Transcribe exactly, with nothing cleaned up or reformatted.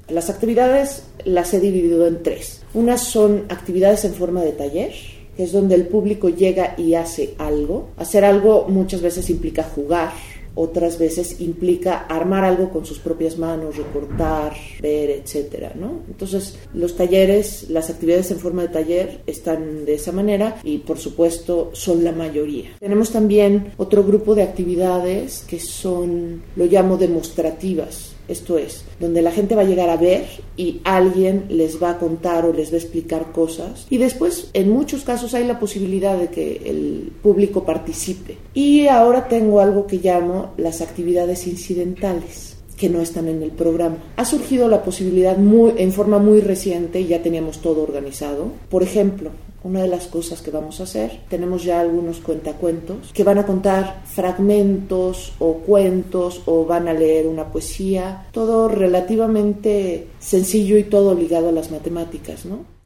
Las actividades las he dividido en tres. Unas son actividades en forma de taller, que es donde el público llega y hace algo. Hacer algo muchas veces implica jugar, otras veces implica armar algo con sus propias manos, recortar, ver, etcétera, ¿no? Entonces, los talleres, las actividades en forma de taller están de esa manera y, por supuesto, son la mayoría. Tenemos también otro grupo de actividades que son, lo llamo demostrativas. Esto es, donde la gente va a llegar a ver y alguien les va a contar o les va a explicar cosas. Y después, en muchos casos, hay la posibilidad de que el público participe. Y ahora tengo algo que llamo las actividades incidentales, que no están en el programa. Ha surgido la posibilidad muy, en forma muy reciente, y ya teníamos todo organizado. Por ejemplo, una de las cosas que vamos a hacer, tenemos ya algunos cuentacuentos que van a contar fragmentos o cuentos o van a leer una poesía, todo relativamente sencillo y todo ligado a las matemáticas, ¿no?